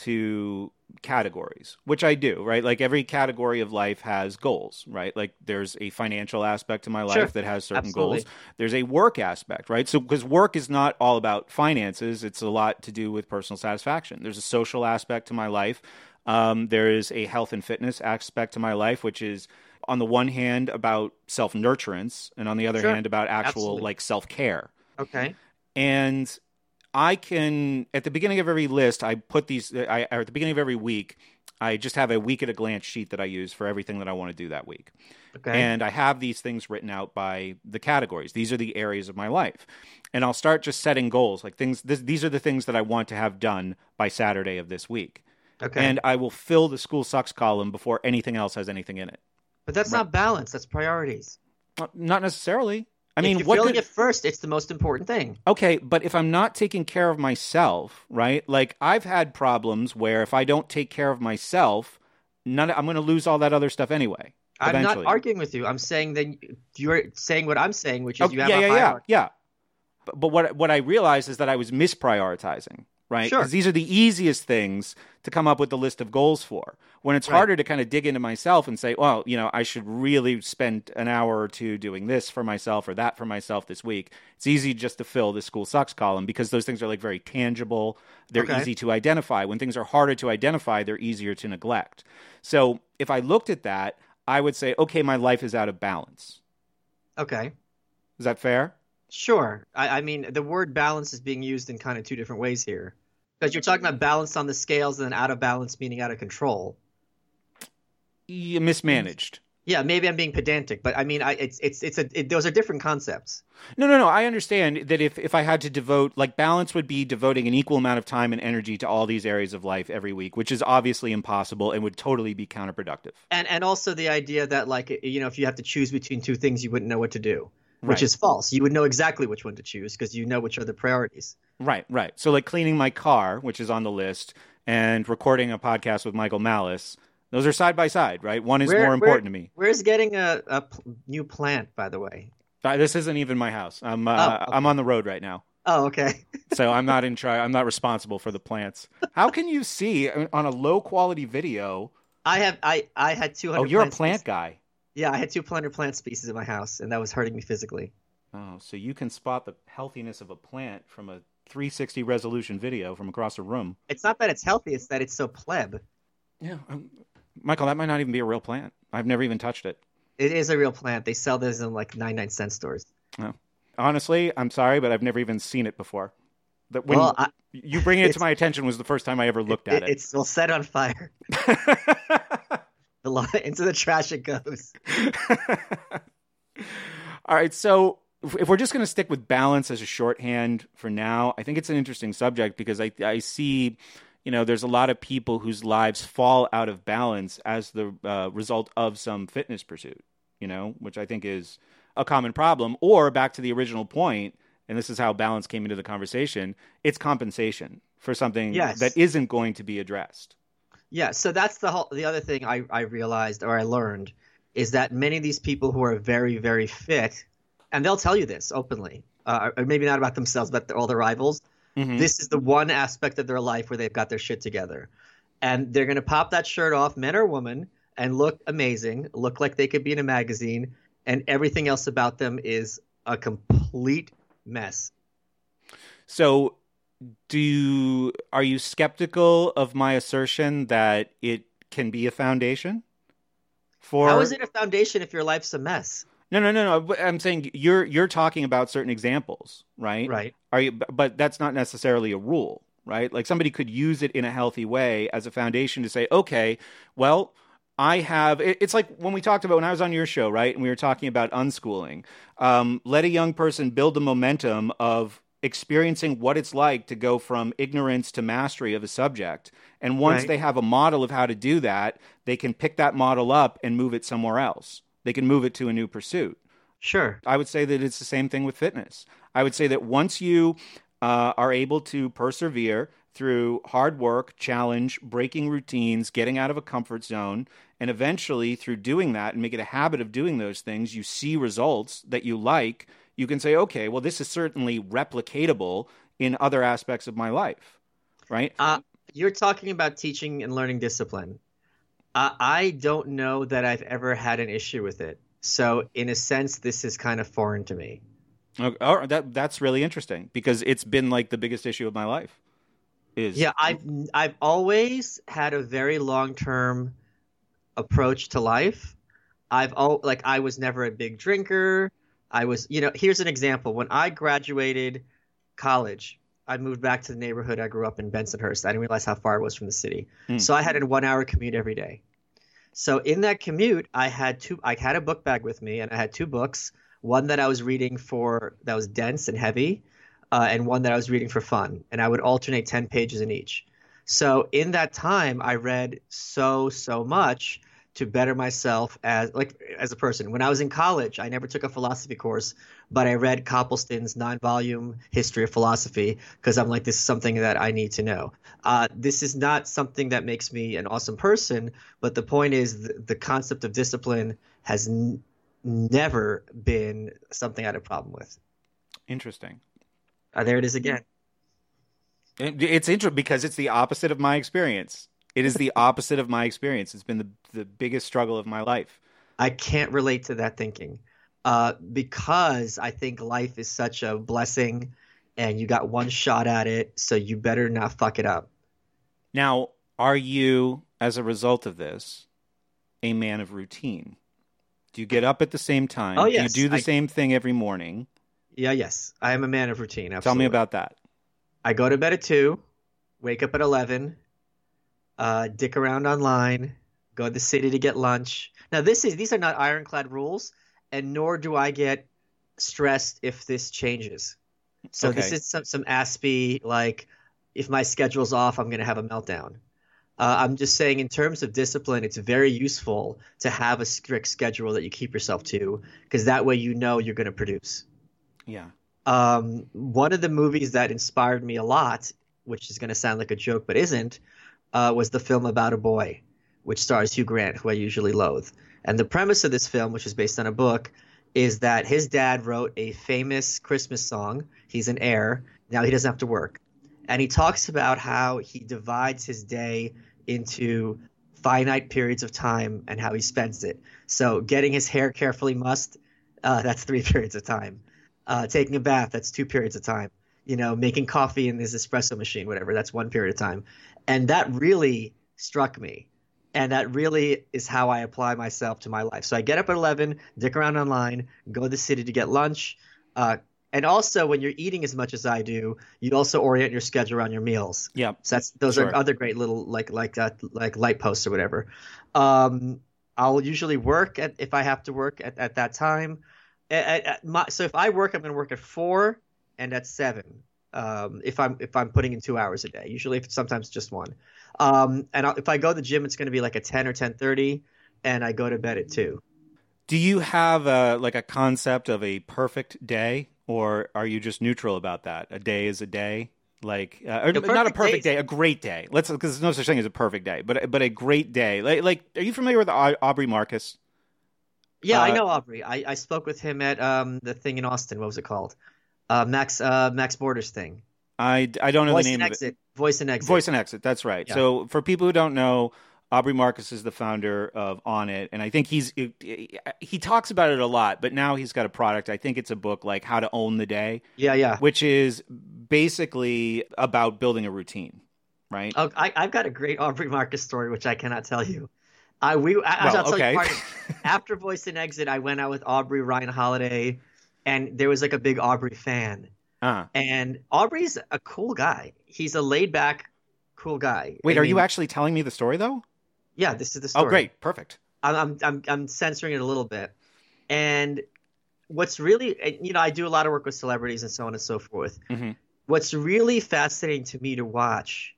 into categories, which I do, right? Like every category of life has goals, right? Like there's a financial aspect to my life Sure. that has certain Absolutely. goals. There's a work aspect, right? So because work is not all about finances, it's a lot to do with personal satisfaction. There's a social aspect to my life. Um, there is a health and fitness aspect to my life, which is on the one hand about self-nurturance and on the other Sure. hand about actual Absolutely. like self-care. Okay. And I can, at the beginning of every list, I put these, I, or at the beginning of every week, I just have a week at a glance sheet that I use for everything that I want to do that week. Okay. And I have these things written out by the categories. These are the areas of my life. And I'll start just setting goals, like things, this, these are the things that I want to have done by Saturday of this week. Okay. And I will fill the school sucks column before anything else has anything in it. but that's Right. not balance. That's priorities. Uh, Not necessarily. I If mean, you're what feeling could, it first, it's the most important thing. okay, but if I'm not taking care of myself, right? Like I've had problems where if I don't take care of myself, none, I'm going to lose all that other stuff anyway. I'm Eventually. not arguing with you. I'm saying that you're saying what I'm saying, which is Oh, you have yeah, a yeah, yeah, hierarchy. yeah. But, but what what I realized is that I was misprioritizing, right? Sure. Because these are the easiest things to come up with the list of goals for. When it's Right. harder to kind of dig into myself and say, well, you know, I should really spend an hour or two doing this for myself or that for myself this week. It's easy just to fill the school sucks column because those things are like very tangible. They're Okay. easy to identify. When things are harder to identify, they're easier to neglect. So if I looked at that, I would say, okay, my life is out of balance. Okay. Is that fair? Sure. I, I mean, the word balance is being used in kind of two different ways here. Because you're talking about balance on the scales and then out of balance meaning out of control. Yeah, mismanaged. Yeah, maybe I'm being pedantic, but I mean, I, it's it's it's a it, those are different concepts. No, no, no. I understand that if, if I had to devote, like balance would be devoting an equal amount of time and energy to all these areas of life every week, which is obviously impossible and would totally be counterproductive. And and also the idea that, like, you know, if you have to choose between two things, you wouldn't know what to do, which Right. is false. You would know exactly which one to choose because you know which are the priorities. Right, right. So like cleaning my car, which is on the list, and recording a podcast with Michael Malice, those are side by side, right? One is Where- more where- important to me. Where's getting a, a pl- new plant, by the way? Uh, this isn't even my house. I'm uh, Oh, okay. I'm on the road right now. Oh, okay. So I'm not in charge. I'm not responsible for the plants. How can you see on a low quality video? I have I I had two hundred. Oh, you're a plant plant species. guy. Yeah, I had two hundred plant species in my house, and that was hurting me physically. Oh, so you can spot the healthiness of a plant from a three sixty resolution video from across a room. It's not that it's healthy; it's that it's so pleb. Yeah, um, Michael, that might not even be a real plant. I've never even touched it. It is a real plant. They sell those in like ninety-nine cent stores. Honestly, I'm sorry, but I've never even seen it before. That when Well, I, you bringing it to it's- my attention was the first time I ever looked at it, it. it's well set on fire. The lo- into the trash it goes. All right, so if if we're just going to stick with balance as a shorthand for now, I think it's an interesting subject because I I see, you know, there's a lot of people whose lives fall out of balance as the uh, result of some fitness pursuit, you know, which I think is a common problem. Or back to the original point, and this is how balance came into the conversation, it's compensation for something Yes. that isn't going to be addressed. Yeah, so that's the whole the other thing I, I realized or I learned is that many of these people who are very, very fit, and they'll tell you this openly, uh, or maybe not about themselves, but all their rivals, Mm-hmm. this is the one aspect of their life where they've got their shit together. And they're going to pop that shirt off, men or woman, and look amazing, look like they could be in a magazine, and everything else about them is a complete mess. So do you, are you skeptical of my assertion that it can be a foundation? For How is it a foundation if your life's a mess? No, no, no, no. I'm saying you're you're talking about certain examples, right? Right. Are you? But that's not necessarily a rule, right? Like somebody could use it in a healthy way as a foundation to say, okay, well, I have. It's like when we talked about when I was on your show, right? And we were talking about unschooling. Um, let a young person build the momentum of experiencing what it's like to go from ignorance to mastery of a subject. And once Right. they have a model of how to do that, they can pick that model up and move it somewhere else. They can move it to a new pursuit. Sure. I would say that it's the same thing with fitness. I would say that once you uh, are able to persevere through hard work, challenge, breaking routines, getting out of a comfort zone, and eventually through doing that and make it a habit of doing those things, you see results that you like, you can say, okay, well, this is certainly replicatable in other aspects of my life, right? Uh, you're talking about teaching and learning discipline. Uh, I don't know that I've ever had an issue with it. So in a sense, this is kind of foreign to me. Okay, all right, that that's really interesting because it's been like the biggest issue of my life. Is Yeah, I've I've always had a very long-term approach to life. I've al- like I was never a big drinker. I was, you know, here's an example. When I graduated college, I moved back to the neighborhood I grew up in, Bensonhurst. I didn't realize how far it was from the city. Hmm. So I had a one-hour commute every day. So in that commute, I had two. I had a book bag with me, and I had two books. One that I was reading for that was dense and heavy, uh, and one that I was reading for fun. And I would alternate ten pages in each. So in that time, I read so so much to better myself as like as a person. When I was in college, I never took a philosophy course, but I read Copleston's nine-volume history of philosophy because I'm like, this is something that I need to know. Uh, this is not something that makes me an awesome person, but the point is the, the concept of discipline has n- never been something I had a problem with. interesting. Uh, there it is again. It- It's interesting because it's the opposite of my experience. It is the opposite of my experience. It's been the the biggest struggle of my life. I can't relate to that thinking uh, because I think life is such a blessing and you got one shot at it, so you better not fuck it up. Now, are you, as a result of this, a man of routine? Do you get up at the same time? Oh, yes. Do you do the I- same thing every morning? Yeah, yes. I am a man of routine. Tell Absolutely. me about that. I go to bed at two, wake up at eleven, uh, dick around online, go to the city to get lunch. Now, this is these are not ironclad rules, and nor do I get stressed if this changes. So this Okay. is some some Aspie, like if my schedule's off, I'm going to have a meltdown. Uh, I'm just saying, in terms of discipline, it's very useful to have a strict schedule that you keep yourself to, because that way you know you're going to produce. Yeah. Um, one of the movies that inspired me a lot, which is going to sound like a joke but isn't, uh, was the film About a Boy, which stars Hugh Grant, who I usually loathe. And the premise of this film, which is based on a book, is that his dad wrote a famous Christmas song. He's an heir. Now he doesn't have to work. And he talks about how he divides his day into finite periods of time and how he spends it. So getting his hair carefully mussed, uh, that's three periods of time. Uh, taking a bath, that's two periods of time. You know, making coffee in his espresso machine, whatever, that's one period of time. And that really struck me. And that really is how I apply myself to my life. So I get up at eleven, dick around online, go to the city to get lunch. Uh, and also, when you're eating as much as I do, you also orient your schedule around your meals. Yeah. So that's those Sure. are other great little like like uh, like light posts or whatever. Um, I'll usually work at if I have to work at, at that time. At, at my, so if I work, I'm going to work at four and at seven. Um, if I'm if I'm putting in two hours a day, usually if sometimes just one. Um, and I'll, if I go to the gym, it's going to be like a ten or ten thirty, and I go to bed at two. Do you have a, like a concept of a perfect day, or are you just neutral about that? A day is a day, like uh, or not a perfect day, day, a great day. Let's because there's no such thing as a perfect day, but but a great day. Like, like are you familiar with Aubrey Marcus? Yeah, uh, I know Aubrey. I, I spoke with him at um the thing in Austin. What was it called? Uh, Max uh, Max Borders thing. I, I don't know Voice the name and of exit. it. Voice and Exit. Voice and Exit. That's right. Yeah. So for people who don't know, Aubrey Marcus is the founder of On It, and I think he's he talks about it a lot. But now he's got a product. I think it's a book like How to Own the Day. Yeah, yeah. Which is basically about building a routine, right? Oh, I, I've got a great Aubrey Marcus story, which I cannot tell you. I we I, well, I'll tell okay. you part of, after Voice and Exit, I went out with Aubrey, Ryan Holiday, and there was like a big Aubrey fan. Uh-huh. And Aubrey's a cool guy. He's a laid back, cool guy. Wait, I are mean, you actually telling me the story though? Yeah, this is the story. Oh, great, perfect. I'm I'm I'm, I'm censoring it a little bit, and what's really, you know, I do a lot of work with celebrities and so on and so forth. Mm-hmm. What's really fascinating to me to watch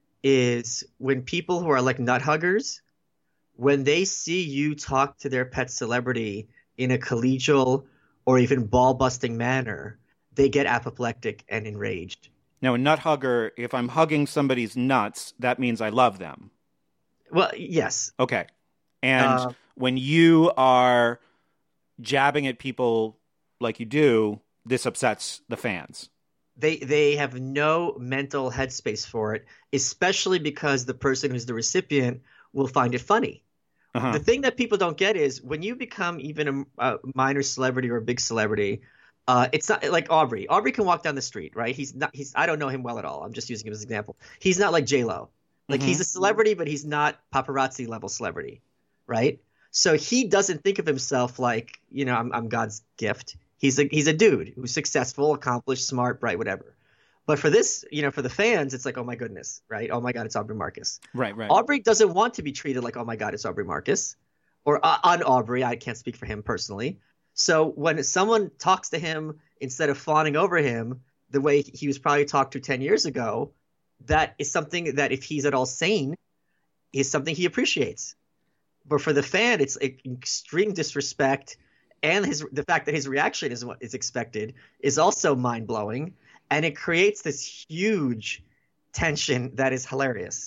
is when people who are like nut huggers, when they see you talk to their pet celebrity in a collegial or even ball-busting manner, they get apoplectic and enraged. Now, a nut hugger, if I'm hugging somebody's nuts, that means I love them. Well, yes. Okay. And uh, when you are jabbing at people like you do, this upsets the fans. They they have no mental headspace for it, especially because the person who's the recipient will find it funny. Uh-huh. The thing that people don't get is when you become even a, a minor celebrity or a big celebrity, uh, it's not like Aubrey. Aubrey can walk down the street, right? He's not. He's. I don't know him well at all. I'm just using him as an example. He's not like J-Lo. Like mm-hmm. he's a celebrity, but he's not paparazzi level celebrity, right? So he doesn't think of himself like, you know, I'm, I'm God's gift. He's a he's a dude who's successful, accomplished, smart, bright, whatever. But for this, you know, for the fans, it's like, oh my goodness, right? Oh my God, it's Aubrey Marcus. Right, right. Aubrey doesn't want to be treated like, oh my God, it's Aubrey Marcus, or uh, on Aubrey. I can't speak for him personally. So when someone talks to him instead of fawning over him the way he was probably talked to ten years ago, that is something that if he's at all sane, is something he appreciates. But for the fan, it's extreme disrespect, and his the fact that his reaction is what is expected is also mind blowing, and it creates this huge tension that is hilarious.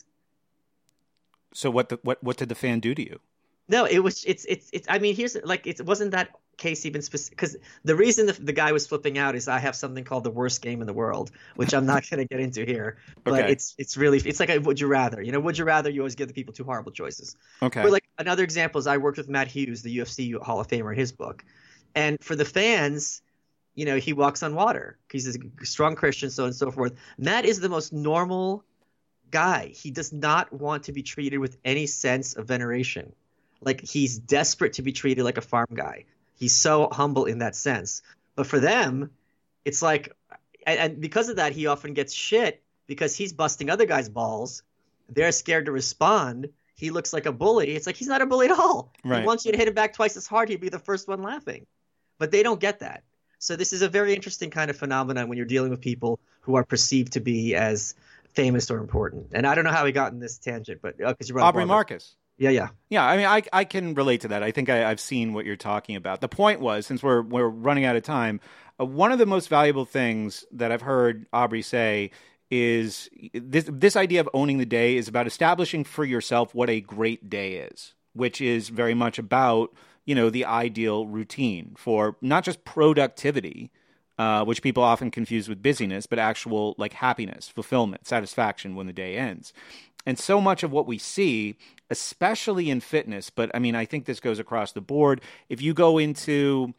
So what the, what what did the fan do to you? No, it was it's it's it's. I mean, here's like it wasn't that case even specific, because the reason the, the guy was flipping out is I have something called the worst game in the world, which I'm not going to get into here. But okay. it's it's really it's like a would you rather. You know, would you rather? You always give the people two horrible choices. Okay. But like another example is I worked with Matt Hughes, the U F C Hall of Famer, in his book, and for the fans, you know, he walks on water. He's a strong Christian, so on and so forth. Matt is the most normal guy. He does not want to be treated with any sense of veneration. Like he's desperate to be treated like a farm guy. He's so humble in that sense. But for them, it's like, and, and because of that, he often gets shit because he's busting other guys' balls. They're scared to respond. He looks like a bully. It's like he's not a bully at all. Right. He wants you to hit him back twice as hard. He'd be the first one laughing. But they don't get that. So this is a very interesting kind of phenomenon when you're dealing with people who are perceived to be as famous or important. And I don't know how we got in this tangent, but because uh, you brought Aubrey Marcus. Yeah, yeah. Yeah, I mean, I I can relate to that. I think I, I've seen what you're talking about. The point was, since we're we're running out of time, uh, one of the most valuable things that I've heard Aubrey say is this this idea of owning the day is about establishing for yourself what a great day is, which is very much about, you know, the ideal routine for not just productivity, uh, which people often confuse with busyness, but actual like happiness, fulfillment, satisfaction when the day ends. And so much of what we see, especially in fitness, but I mean, I think this goes across the board. If you go into,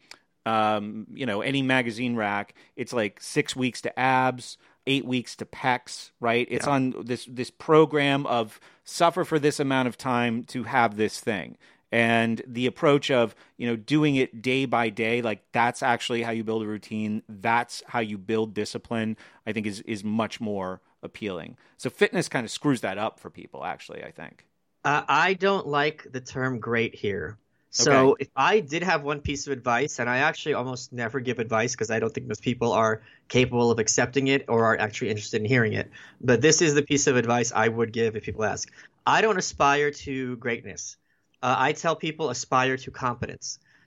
um, you know, any magazine rack, it's like six weeks to abs, eight weeks to pecs, right? It's yeah. on this this program of suffer for this amount of time to have this thing. And the approach of, you know, doing it day by day, like that's actually how you build a routine. That's how you build discipline, I think is is much more appealing. So fitness kind of screws that up for people, actually, I think. Uh, I don't like the term great here. So okay. if I did have one piece of advice, and I actually almost never give advice because I don't think most people are capable of accepting it or are actually interested in hearing it. But this is the piece of advice I would give if people ask. I don't aspire to greatness. Uh, I tell people aspire to competence.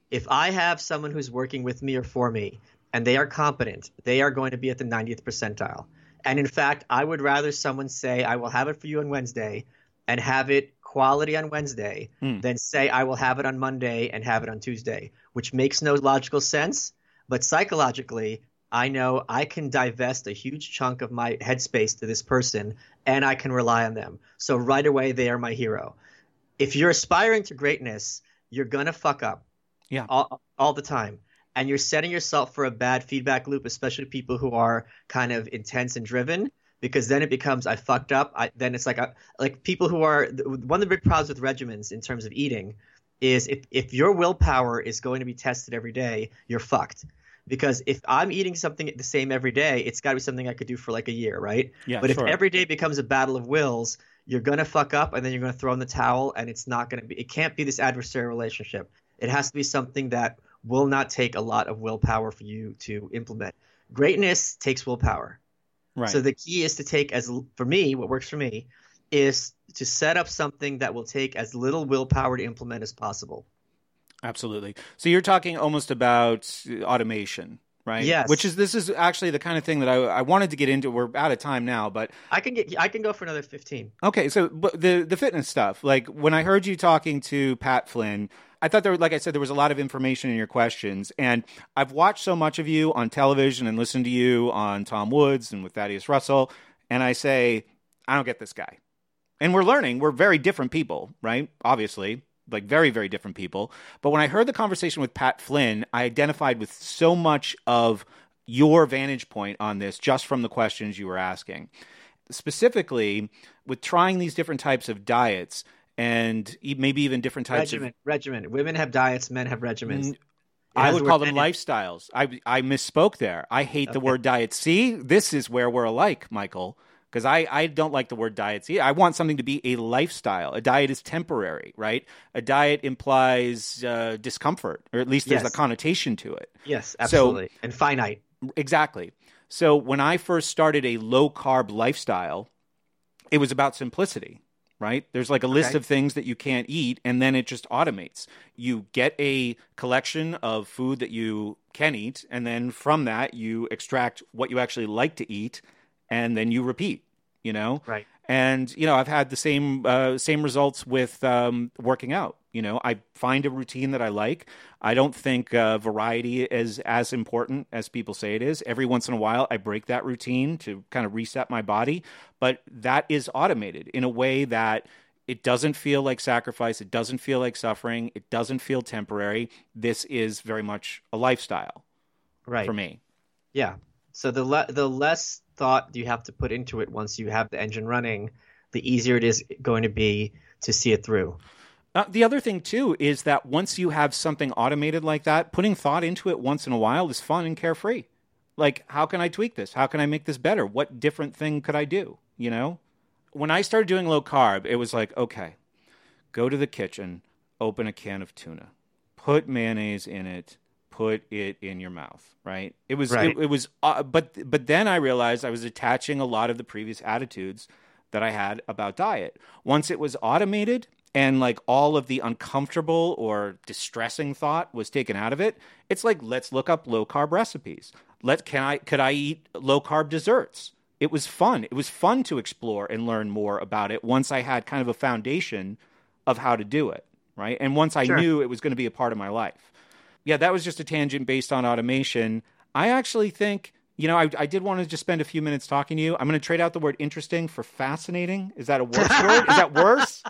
If I have someone who's working with me or for me and they are competent, they are going to be at the ninetieth percentile. And in fact, I would rather someone say, I will have it for you on Wednesday and have it quality on Wednesday Hmm. than say, I will have it on Monday and have it on Tuesday, which makes no logical sense. But psychologically, I know I can divest a huge chunk of my headspace to this person and I can rely on them. So right away, they are my hero. If you're aspiring to greatness, you're going to fuck up Yeah. all, all the time. And you're setting yourself for a bad feedback loop, especially people who are kind of intense and driven, because then it becomes, I fucked up. I, then it's like, a, like people who are, one of the big problems with regimens in terms of eating is if, if your willpower is going to be tested every day, you're fucked. Because if I'm eating something the same every day, it's got to be something I could do for like a year, right? Yeah, but sure. if every day becomes a battle of wills, you're going to fuck up and then you're going to throw in the towel, and it's not going to be – it can't be this adversarial relationship. It has to be something that will not take a lot of willpower for you to implement. Greatness takes willpower. Right. So the key is to take as – for me, what works for me is to set up something that will take as little willpower to implement as possible. Absolutely. So you're talking almost about automation, right? Yes. Which is, this is actually the kind of thing that I, I wanted to get into. We're out of time now, but I can get, I can go for another fifteen. okay. So but the, the fitness stuff, like when I heard you talking to Pat Flynn, I thought there, like I said, there was a lot of information in your questions, and I've watched so much of you on television and listened to you on Tom Woods and with Thaddeus Russell. And I say, I don't get this guy. And we're learning, we're very different people, right? Obviously. Like very, very different people. But when I heard the conversation with Pat Flynn, I identified with so much of your vantage point on this just from the questions you were asking. Specifically, with trying these different types of diets and e- maybe even different types Regimen, of... regimen. Women have diets, men have regimens. Mm, I would call them lifestyles. I, I misspoke there. I hate the Okay. word diet. See, this is where we're alike, Michael. Because I, I don't like the word diet. See, I want something to be a lifestyle. A diet is temporary, right? A diet implies uh, discomfort, or at least there's Yes. a connotation to it. Yes, absolutely. And finite. Exactly. So when I first started a low-carb lifestyle, it was about simplicity, right? There's like a list Okay. of things that you can't eat, and then it just automates. You get a collection of food that you can eat, and then from that, you extract what you actually like to eat, and then you repeat, you know? Right. And, you know, I've had the same uh, same results with um, working out. You know, I find a routine that I like. I don't think uh, variety is as important as people say it is. Every once in a while, I break that routine to kind of reset my body. But that is automated in a way that it doesn't feel like sacrifice. It doesn't feel like suffering. It doesn't feel temporary. This is very much a lifestyle Right. for me. Yeah. So the le- the less thought you have to put into it once you have the engine running, the easier it is going to be to see it through. Uh, the other thing, too, is that once you have something automated like that, putting thought into it once in a while is fun and carefree. Like, how can I tweak this? How can I make this better? What different thing could I do? You know? When I started doing low carb, it was like, okay, go to the kitchen, open a can of tuna, put mayonnaise in it, put it in your mouth, right? It was, Right. it, it was, uh, but, but then I realized I was attaching a lot of the previous attitudes that I had about diet. Once it was automated and like all of the uncomfortable or distressing thought was taken out of it, it's like, let's look up low carb recipes. Let, can I, could I eat low carb desserts? It was fun. It was fun to explore and learn more about it once I had kind of a foundation of how to do it, right? And once I Sure. knew it was going to be a part of my life. Yeah, that was just a tangent based on automation. I actually think, you know, I, I did want to just spend a few minutes talking to you. I'm going to trade out the word interesting for fascinating. Is that a worse word? Is that worse?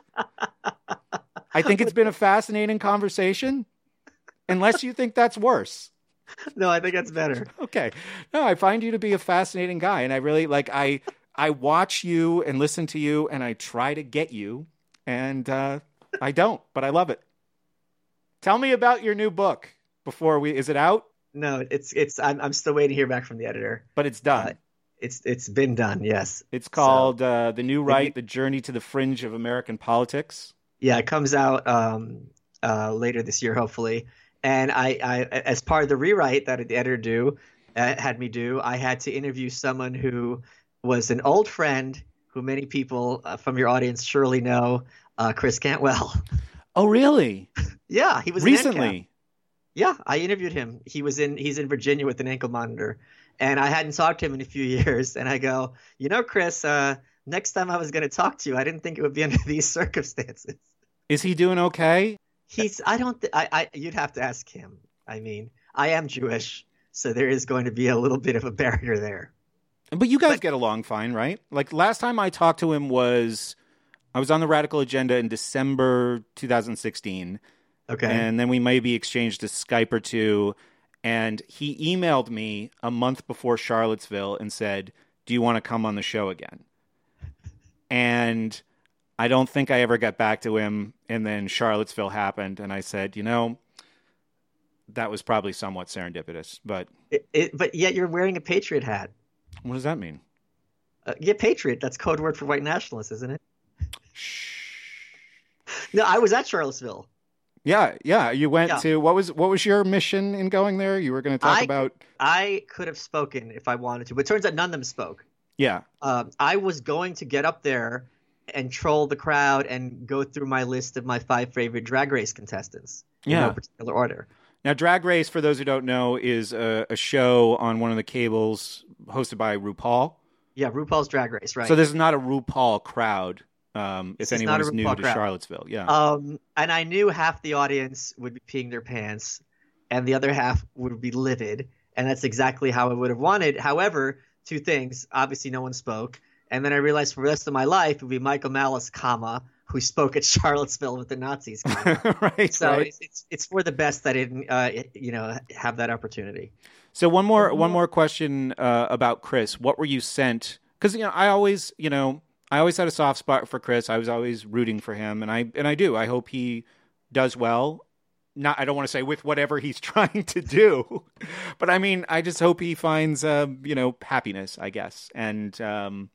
I think it's been a fascinating conversation, unless you think that's worse. No, I think that's better. Okay. No, I find you to be a fascinating guy. And I really like, I, I watch you and listen to you and I try to get you and uh, I don't, but I love it. Tell me about your new book before we, is it out? No, it's it's. I'm I'm still waiting to hear back from the editor. But it's done. Uh, it's it's been done. Yes. It's called So, uh, The New Right: The Journey to the Fringe of American Politics. yeah, it comes out um uh later this year, hopefully. And I, I as part of the rewrite that the editor do uh, had me do, I had to interview someone who was an old friend who many people uh, from your audience surely know, uh, Chris Cantwell. Oh, really? Yeah, he was an N CAP. Recently? Yeah, I interviewed him. He was in he's in Virginia with an ankle monitor, and I hadn't talked to him in a few years. And I go, you know, Chris, uh, next time I was going to talk to you, I didn't think it would be under these circumstances. Is he doing okay? He's I don't th- I, I you'd have to ask him. I mean, I am Jewish, so there is going to be a little bit of a barrier there. But you guys But- get along fine, right? Like last time I talked to him was I was on the Radical Agenda in December two thousand sixteen. Okay. And then we maybe exchanged a Skype or two. And he emailed me a month before Charlottesville and said, do you want to come on the show again? And I don't think I ever got back to him. And then Charlottesville happened. And I said, you know, that was probably somewhat serendipitous. But It, it, but yet you're wearing a patriot hat. what does that mean? Uh, yeah, patriot. That's code word for white nationalist, isn't it? No, I was at Charlottesville. Yeah, yeah. You went Yeah. to what was what was your mission in going there? You were going to talk I- about I could have spoken if I wanted to, but it turns out none of them spoke. yeah. Um, I was going to get up there and troll the crowd and go through my list of my five favorite Drag Race contestants in Yeah. no particular order. Now, Drag Race, for those who don't know, is a, a show on one of the cables hosted by RuPaul. Yeah, RuPaul's Drag Race, right? So this is not a RuPaul crowd. Um, This if is anyone not a is new RuPaul to crowd. Charlottesville, yeah. Um, and I knew half the audience would be peeing their pants, and the other half would be livid, and that's exactly how I would have wanted. However, two things: obviously, no one spoke, and then I realized for the rest of my life it would be Michael Malice, comma, who spoke at Charlottesville with the Nazis. Comma. right, So right. it's, it's it's for the best that I didn't, uh, you know, have that opportunity. So one more one more question uh, about Chris. What were you sent? Because you know, I always you know I always had a soft spot for Chris. I was always rooting for him, and I and I do. I hope he does well. Not I don't want to say with whatever he's trying to do, but I mean I just hope he finds uh, you know happiness. I guess, and um,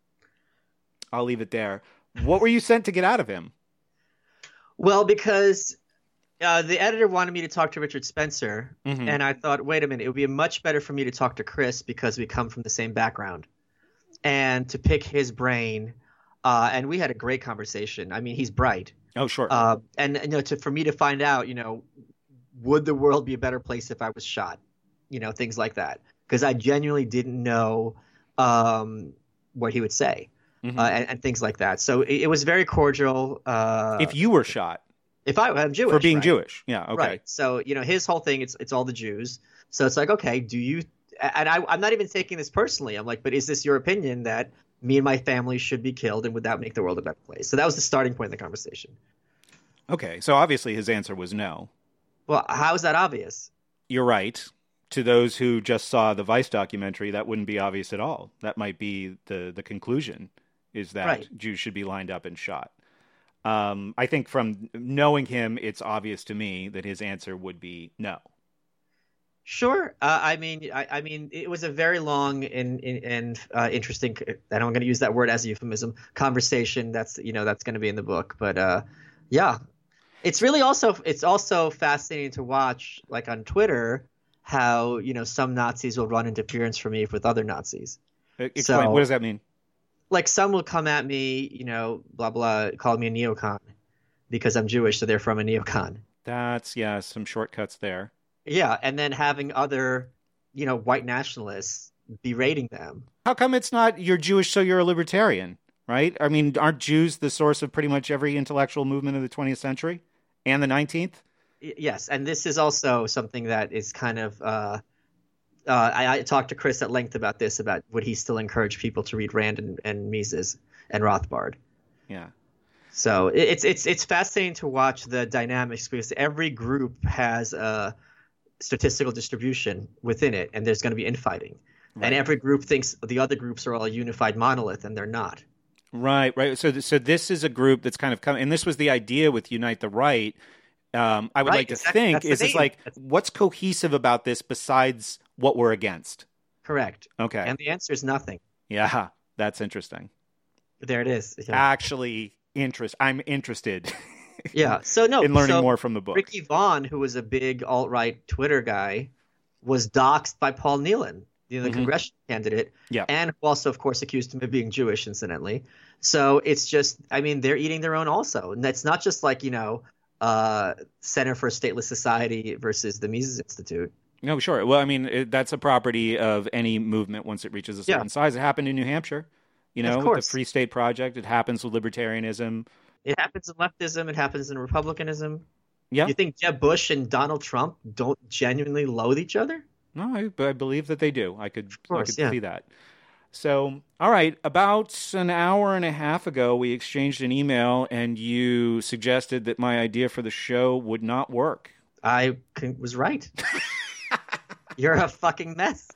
I'll leave it there. What were you sent to get out of him? Well, because uh, the editor wanted me to talk to Richard Spencer, Mhm. and I thought, wait a minute, it would be much better for me to talk to Chris because we come from the same background, and to pick his brain. Uh, and we had a great conversation. I mean, he's bright, Oh, sure. uh, and you know, to for me to find out, you know, would the world be a better place if I was shot? You know, things like that, because I genuinely didn't know um, what he would say. Mhm. Uh, and, and things like that. So it, it was very cordial. Uh, if you were shot if I, I'm Jewish, for being right? Jewish, yeah, okay. Right. So, you know, his whole thing, it's it's all the Jews. So it's like, okay, do you – and I, I'm not even taking this personally. I'm like, but is this your opinion that me and my family should be killed, and would that make the world a better place? So that was the starting point of the conversation. Okay, so obviously his answer was no. Well, how is that obvious? You're right. To those who just saw the Vice documentary, that wouldn't be obvious at all. That might be the, the conclusion, is that Right. Jews should be lined up and shot. Um, I think from knowing him, it's obvious to me that his answer would be no. Sure. Uh, I mean, I, I mean, it was a very long and and, and uh, interesting. And I'm going to use that word as a euphemism. Conversation. That's you know that's going to be in the book. But uh, yeah, it's really also it's also fascinating to watch, like on Twitter, how you know some Nazis will run interference for me with other Nazis. Explain, So- what does that mean? Like some will come at me, you know, blah blah, call me a neocon because I'm Jewish, so therefore I'm a neocon. That's, yeah, some shortcuts there. Yeah, and then having other, you know, white nationalists berating them. How come it's not you're Jewish, so you're a libertarian, right? I mean, aren't Jews the source of pretty much every intellectual movement of the twentieth century and the nineteenth? Y- Yes, and this is also something that is kind of. Uh, uh, I, I talked to Chris at length about this. About would he still encourage people to read Rand and, and Mises and Rothbard? Yeah. So it- it's it's it's fascinating to watch the dynamics because every group has a statistical distribution within it, and there's going to be infighting. Right. And every group thinks the other groups are all a unified monolith, and they're not. Right, right. So, so this is a group that's kind of come, and this was the idea with Unite the Right. Um, I would Right, like to exactly. think That's the is it's name. like That's- what's cohesive about this besides what we're against? Correct. Okay, And the answer is nothing. yeah, that's interesting. There it is. Yeah. Actually, interest. I'm interested Yeah. So no. in learning so more from the book. Ricky Vaughn, who was a big alt-right Twitter guy, was doxxed by Paul Nealon, you know, the Mhm. congressional candidate, Yeah. and who also, of course, accused him of being Jewish, incidentally. So it's just, I mean, they're eating their own also, and that's not just like you know uh, Center for Stateless Society versus the Mises Institute. No, sure. Well, I mean, it, that's a property of any movement once it reaches a certain Yeah. size. It happened in New Hampshire, you know, Of with the course. Free State Project. It happens with libertarianism. It happens in leftism. It happens in republicanism. Yeah. You think Jeb Bush and Donald Trump don't genuinely loathe each other? No, I, I believe that they do. I could, course, I could yeah. see that. So, all right, about an hour and a half ago, we exchanged an email, and you suggested that my idea for the show would not work. I c- was right. You're a fucking mess.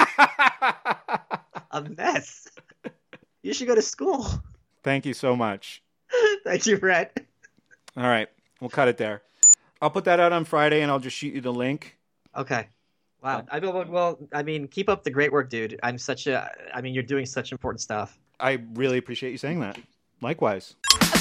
A mess. You should go to school. Thank you so much. Thank you, Brett. All right, we'll cut it there. I'll put that out on Friday, and I'll just shoot you the link. Okay. Wow. I mean, well, I mean, keep up the great work, dude. I'm such a. I mean, you're doing such important stuff. I really appreciate you saying that. Likewise. I